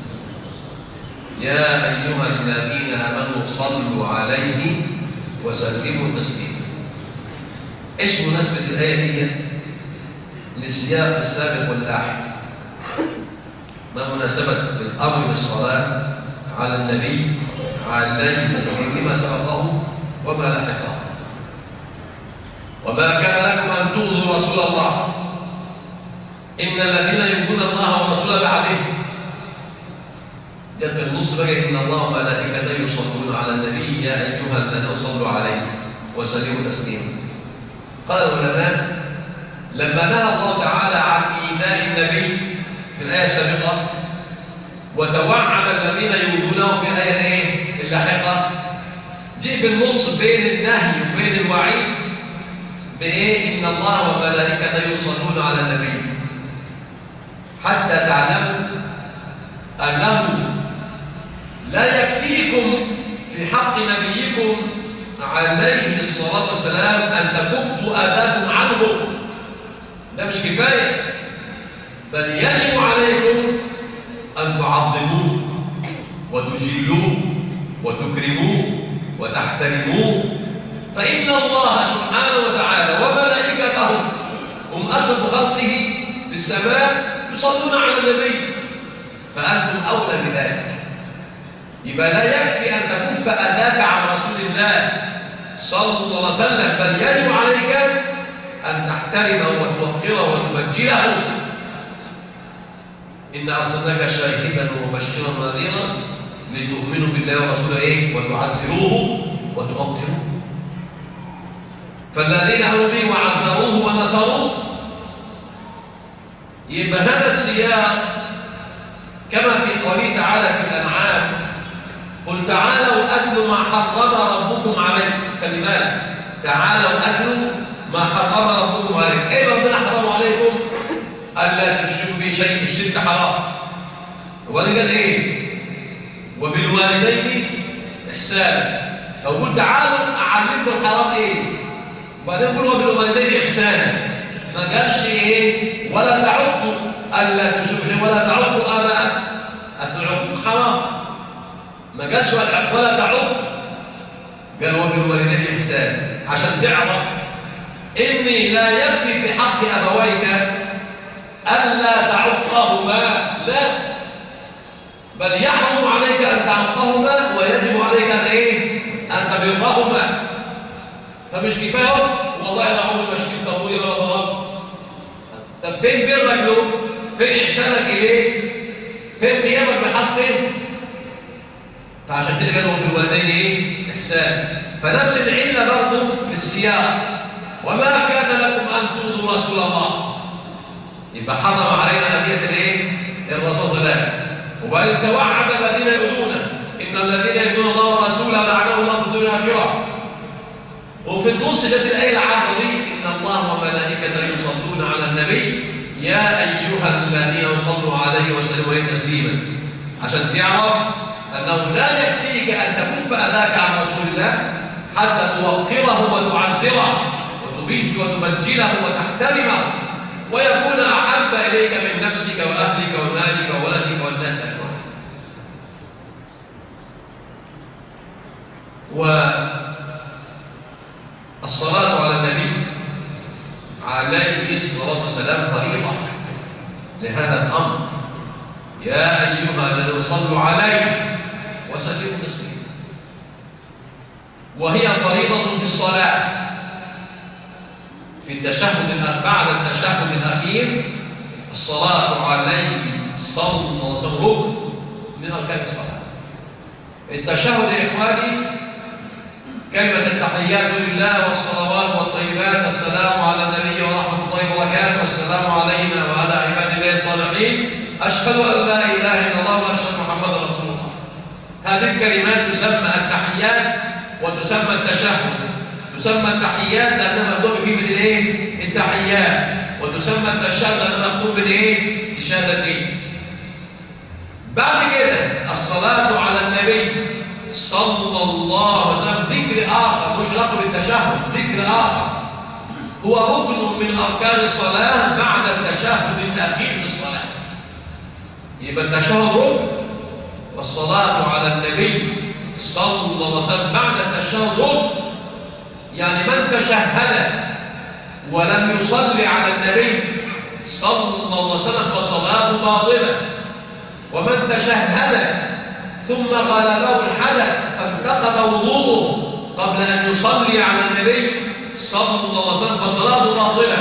يا أيها الذين آمنوا صلوا عليه وسلموا تسليما. إيش مناسبة الآية دي للسياق السابق واللاحق؟ ما مناسبة الأمر بالصلاة على النبي عليه لما سبقه وما لحقه؟ وما كان لكم أن تؤذوا رسول الله إن الذين يؤذون الله ورسوله بعده. جاءت في النص بقى إن الله وملائكته يصلون على النبي يا أيها الذين صلوا عليه وسلموا تسليما. قال العلماء لما نهى الله تعالى عن إيذاء النبي في الآية السابقة وتوعد الذين يؤذونه في الآية اللاحقة، جيء بالنص بين النهي وبين الوعيد بإيه؟ إن الله وملائكته يصلون على النبي، حتى تعلموا أنه لا يكفيكم في حق نبيكم عليه الصلاة والسلام أن تكفوا آذاكم عنه، ده مش كفاية، بل يجب عليكم أن تعظموه وتجلوه وتكرموه وتحترموه، فإن الله سبحانه وتعالى وملائكته هم أشرف خلقه في السماء يصلون على النبي، فأنتم أولى بذلك. يبقى لا يكفي أن تكف أذاك عن رسول الله صلى الله عليه وسلم، بل يجب عليك أن تحترمه وتوقره وتبجله. إن أرسلناك شاهدا ومبشرا ونذيرا لتؤمنوا بالله ورسوله إيه؟ وتعزروه وتوقروه. فالذين آمنوا به وعزروه ونصروه. يبقى هذا السياق كما في قوله تعالى في الأنعام قل تعالوا أتلوا ما حرم ربكم عليكم. كلمات تعالوا أتلوا ما حرم ربكم عليكم. إيه ربنا حرم عليكم؟ ألا تشركوا به شيء، الشرك حرام. وقال إيه؟ وبالوالدين إحسانا. لو قلت تعالوا أعلمكم الحرام إيه؟ وبعدين قلوا وبالوالدين إحسانا، ما قالش إيه؟ ولا تعقوا ألا تشركوا ولا تعقوا آباءكم. أصل العقوق حرام، ما قالش ولا تعق، قال وبالوالدين إحسانا، عشان تعرف إني لا يكفي في حق أبويك ألا تعقهما، لا، بل يحرم عليك أن تعقهما ويجب عليك أن إيه؟ أن تبرهما. فمش كفاية والله أنا عمري ما شكيت أبويا ولا ضربت. طب فين برك له؟ فين إحسانك إليه؟ فين قيامك بحقه؟ فعشان كده قالوا بالوالدين إيه؟ إحسان. فنفس العلة برضه في السياق وما كان لكم أن تؤذوا رسول الله، يبقى حرم علينا أذية الإيه؟ الرسول صلى الله عليه وسلم. وبعدين توعد الذين يؤذونه إن الذين يؤذون الله ورسوله لعنهم الله في الدنيا والآخرة. وفي النص جت الآية العامة دي إن الله وملائكته يصلون على النبي يا أيها الذين صلوا عليه وسلموا تسليما، عشان تعرف أنه لا يكفيك أن تكف أذاك عن رسول الله حتى توقره وتعزره وتبج وتبجله وتحترمه ويكون أحب إليك من نفسك وأهلك ومالك وولدك والناس أجمعين. والصلاة على النبي عليه الصلاة والسلام فريضة لهذا الأمر. يا أيها الذين صلوا عليه وسلموا تسليما. وهي فريضة في الصلاة. في التشهد بعد التشهد الأخير الصلاة عليه صلى الله عليه وسلم ركن من أركان الصلاة. التشهد يا إخواني كلمة التحيات لله والصلوات والطيبات، السلام على النبي ورحمة الله وبركاته، السلام علينا وعلى عباد الله الصالحين، أشهد أن لا إله إلا الله وأشهد محمدا رسول الله. هذه الكلمات تسمى التحيات وتسمى التشهد. تسمى التحيات لأنها مكتوب فيه من إيه؟ التحيات، وتسمى التشهد لأنها مكتوب من إيه؟ الشهادتين. بعد كده الصلاة على النبي صلى الله عليه وسلم ذكر آخر، مش لقب التشهد، ذكر آخر هو ركن من أركان الصلاة بعد التشهد الأخير في الصلاة. يبقى التشهد ركن، والصلاة على النبي صلى الله عليه وسلم بعد التشهد ركن. يعني من تشهد ولم يصلي على النبي صلى الله عليه وسلم فصلاته باطلة، ومن تشهد ثم غلبه الحدث فانتقض وضوءه قبل أن يصلي على النبي صلى الله عليه وسلم فصلاته باطلة.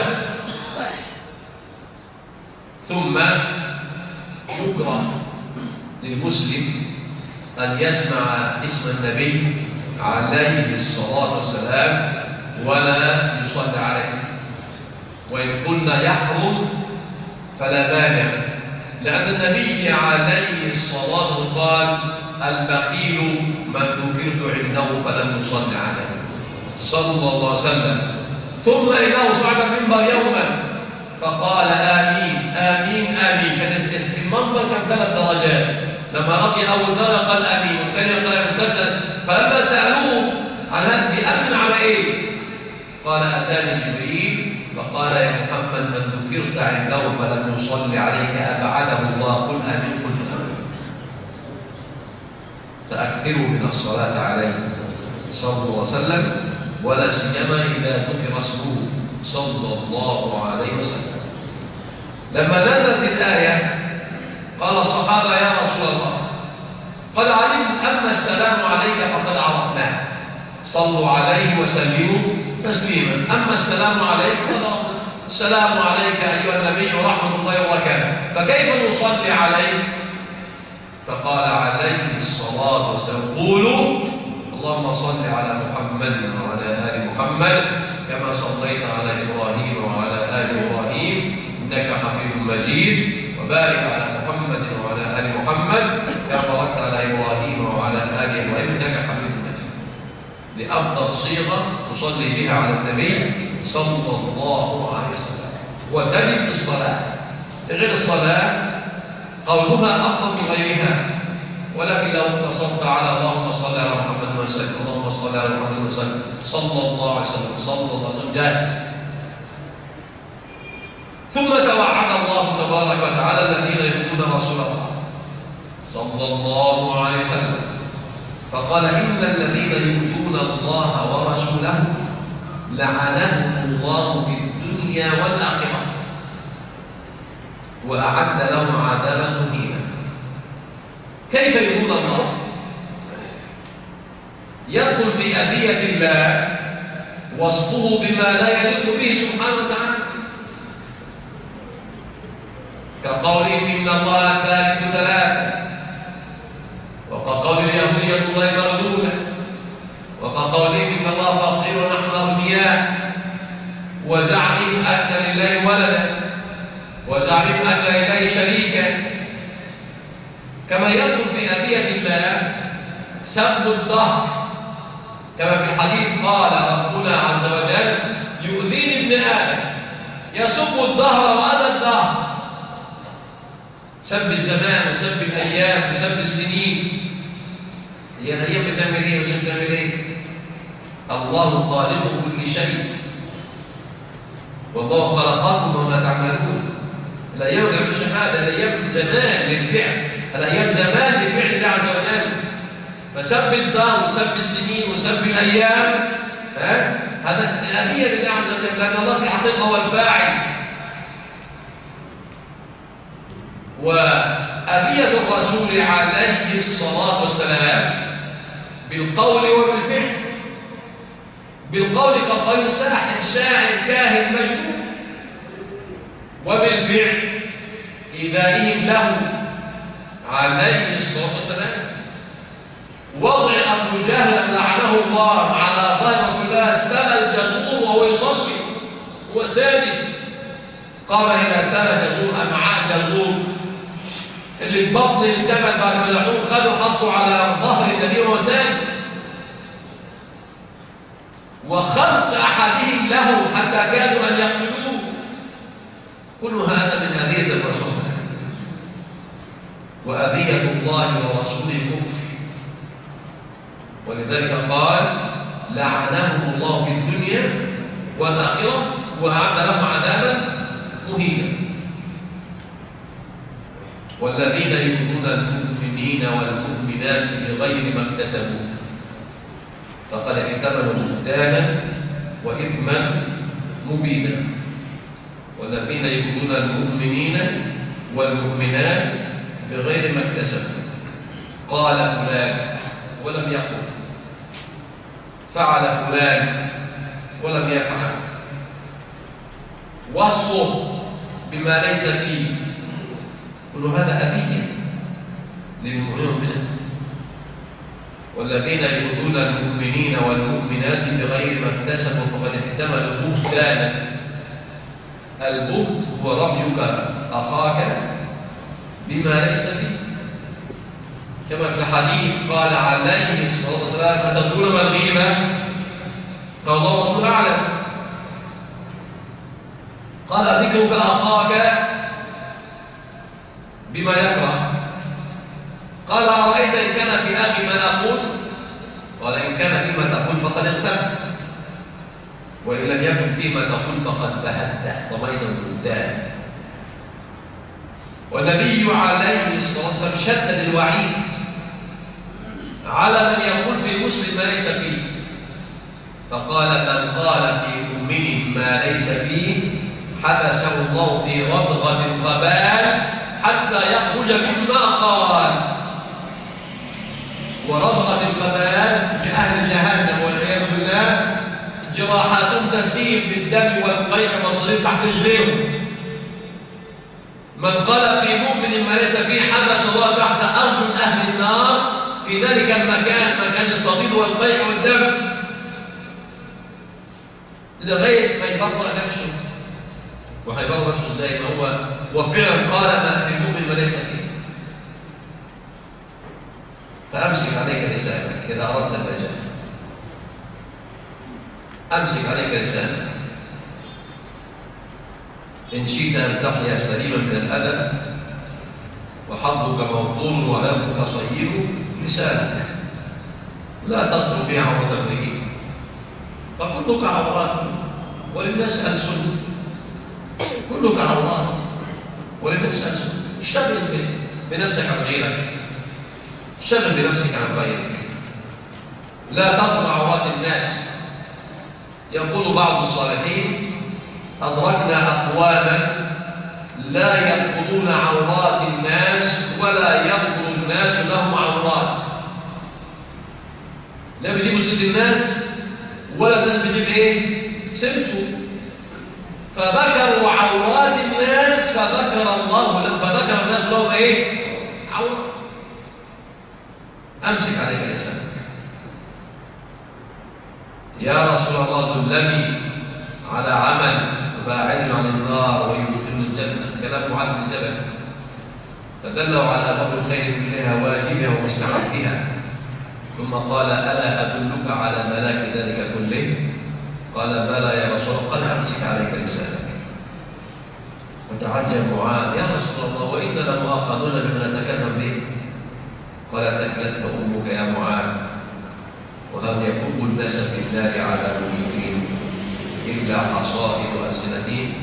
ثم يكره للمسلم أن يسمع اسم النبي عليه الصلاة والسلام ولا يصلي عليه، وإن قلنا يحرم فلا مانع، لأن النبي عليه الصلاة والسلام قال البخيل من ذكرت عنده فلم يصلي عليه صلى الله عليه وسلم. ثم إنه صعد المنبر يوما فقال آمين آمين آمين. كانت المنبر كان ثلاث درجات، لما رقي أول درجة قال آمين، والثانية قال امتدت. فلما سألوه عن هذه أمن على إيه؟ قال أتاني جبريل فقال يا محمد من ذكرت عنده فلم يصلي عليك أبعده الله، قل آمين قلت آمين. فأكثروا من الصلاة عليه صلى الله عليه وسلم، ولا سيما إذا ذكر اسمه صلى الله عليه وسلم. لما نزلت الآية قال الصحابة يا رسول الله قد علمت أما السلام عليك فقد عرفناه، صلوا عليه وسلموا تسليما. أما السلام عليك فقد السلام عليك أيها النبي ورحمة الله وبركاته، فكيف نصلي عليك؟ فقال عليه الصلاة والسلام قولوا اللهم صل على محمد وعلى آل محمد كما صليت على إبراهيم وعلى آل إبراهيم إنك حميد مجيد، وبارك على محمد وعلى آل محمد كما باركت على إبراهيم وعلى آل إبراهيم إنك حميد مجيد. لأفضل صيغة تصلي بها على النبي صلى الله عليه وسلم. وتجب في الصلاة غير الصلاة قولها أفضل من غيرها، ولكن لو اقتصرت على اللهم صل على محمد وسلم اللهم صل على محمد وسلم صلى الله عليه وسلم صلى الله عليه وسلم جاهز. ثم توعد الله تبارك وتعالى الذين يؤتون رسول الله صلى الله عليه وسلم فقال إن الذين يؤتون الله ورسوله لعنهم الله في الدنيا والآخرة وأعد لهم عذابا مهينا. كيف يؤتون الله؟ يدخل في أذية الله وصفه بما لا يليق به سبحانه وتعالى، كقوله إن الله ثالث ثلاثة، وكقول اليهود يد الله مغلولة، وكقوله إن الله فقير ونحن أغنياء، وزعمهم أن لله ولدا، وزعمهم أن لله شريكا. كما يدخل في أذية الله سب الظهر، كما في الحديث قال ربنا عز وجل يؤذيني ابن آدم يسب الظهر وأذى الظهر، سب الزمان وسب الأيام وسب السنين. هي الأيام بتعمل إيه وسب بتعمل إيه؟ الله خالق كل شيء، والله خلقكم وما تعملون. الأيام ما بتعملش حاجة، الأيام زمان للفعل، الأيام زمان للفعل الله عز وجل. فسب الدهر وسب السنين وسب الأيام ها هذا أذية لله عز وجل، لأن الله في الحقيقة هو الفاعل. وأذية الرسول عليه الصلاة والسلام بالقول وبالفعل بالقول كقول ساحر شاعر كاهن مجنون، وبالفعل إيذائهم له عليه الصلاة والسلام. وضع أبو جهل لعنه الله على ظهر رسول الله سال الجزور وهو يصلي هو ساجد، قال إذا سال الجزور أمعاء جزور اللي ببطن الجبل بعد ما لعنوه خدوا حطوا على ظهر النبي وهو ساجد، وخلق أحدهم له حتى كادوا أن يقتلوه. كل هذا من أذية الرسول، وأذية الله ورسوله كفر، ولذلك قال لعنهم الله في الدنيا والآخرة وأعد لهم عذابا مهينا. والذين يؤذون المؤمنين والمؤمنات بغير ما اكتسبوا فقد احتملوا بهتانا وإثما مبينا. والذين يؤذون المؤمنين والمؤمنات بغير ما اكتسبوا، قال فلان ولم يقل، فعل فلان ولم يفعل، وصفه بما ليس فيه، كل هذا أذية للمؤمنين والمؤمنات. والذين يؤذون المؤمنين والمؤمنات بغير ما اكتسبوا فقد احتملوا بهتانا. البهت هو رميك أخاك بما ليس فيه، كما في الحديث قال عليه الصلاة والسلام أتدرون ما الغيبة؟ قال الله ورسوله أعلم. قال ذكرك أخاك بما يكره. قال أرأيت إن كان في أخي ما أقول؟ قال إن كان فيما تقول فقد اغتبت، وإن لم يكن فيما تقول فقد بهته وميض البلدان. والنبي عليه الصلاة والسلام شدد الوعيد على من يقول في مسلم ما ليس فيه، فقال من قال في مؤمن ما ليس فيه حبسه الله في رضغة الخبال حتى يخرج مما قال. ورضغة الخبال في أهل جهنم والعياذ بالله جراحات تسيل بالدم والقيح والصليب تحت رجليهم. من قال في مؤمن ما ليس فيه حبس الله تحت أرجل أهل النار في ذلك المكان، مكان الصديد والقيح والدم، لغاية ما يبرأ نفسه. وهيبرأ نفسه ازاي؟ ما هو وفعلا قال ما في المؤمن ما ليس فيه. فأمسك عليك لسانك إذا أردت النجاة، أمسك عليك لسانك إن شئت أن تحيا سليما من الأذى، وحظك موصول ولمك صير لسانك، لا تطلب في عورة امرئ فكلك عورات وللناس ألسن، كلك عورات وللناس ألسن. اشتغل بنفسك عن غيرك، اشتغل بنفسك عن غيرك، لا تطلب عورات الناس. يقول بعض الصالحين أدركنا أقواما لا يقضون عورات الناس ولا يقضوا الناس لهم عورات. لا بيجيبوا سيد الناس ولا الناس بيجيب ايه؟ سيرته. فذكروا عورات الناس فذكر الله فذكر الناس لهم ايه؟ عورات. أمسك عليك لسانك. يا رسول الله دلني على عمل باعد عن النار ويدخل الجنة، كلام معاذ بن جبل، فدله على أبواب الخير كلها واجبها ومستحبها، ثم قال ألا أدلك على ملاك ذلك كله؟ قال بلى يا رسول الله. قال أمسك عليك لسانك. وتعجب معاذ يا رسول الله وإنا لمؤاخذون بما نتكلم به. قال ثكلتك أمك يا معاذ، ولم يكب الناس في النار على وجوههم إلا حصائد ألسنتهم.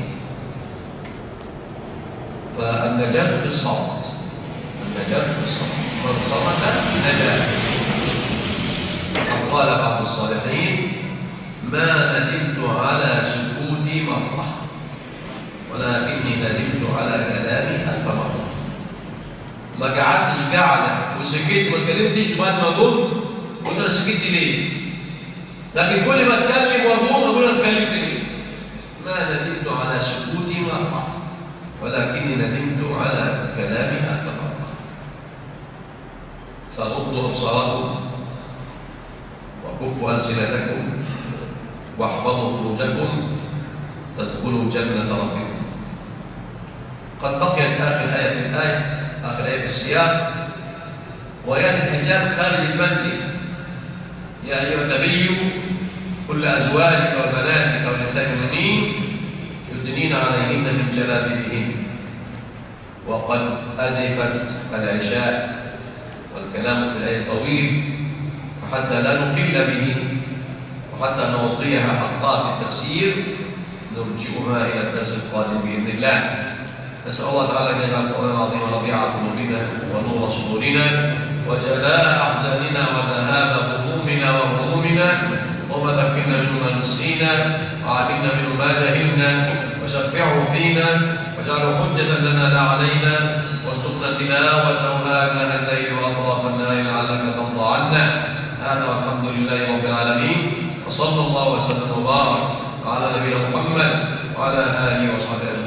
فالنجاة في الصمت، النجاة في الصمت، من صمت نجا. قال بعض الصالحين ما ندمت على سكوتي مرة ولكني ندمت على كلامي ألف مرة. ما قعدتش قاعدة وسكت ما اتكلمتش بعد ما قلت قلت انا سكت ليه؟ لكن كل ما اتكلم وأقوم أقول أنا اتكلمت ليه؟ ما ندمت على سكوتي مرة، ولكني ندمت على كلامي أكثر مرة. فغضوا أبصاركم وكفوا ألسنتكم واحفظوا فروجكم تدخلوا جنة ربكم. قد بقيت آخر آية في الآية، آخر آية في السياق، وهي الحجاب خارج المنزل. يا أيها النبي كل أزواجك وبناتك ونساء المؤمنين يدنين عليهن من جلابيبهن. وقد أزفت العشاء والكلام في الآية طويل، وحتى لا نخل به وحتى نعطيها حقها في التفسير نرجئها إلى الدرس القادم بإذن الله. نسأل الله تعالى أن يجعل القرآن العظيم ربيع قلوبنا ونور صدورنا وجلاء أحزاننا وذهاب همومنا وهمومنا، وذكرنا منه ما نسينا وعلمنا منه ما جهلنا، وشفعه فينا واجعله حجة لنا لا علينا، وارزقنا تلاوته آناء الليل وأطراف النهار لعلك ترضى عنا. هذا والحمد لله رب العالمين، وصلى الله وسلم وبارك على نبينا محمد وعلى آله وصحبه أجمعين.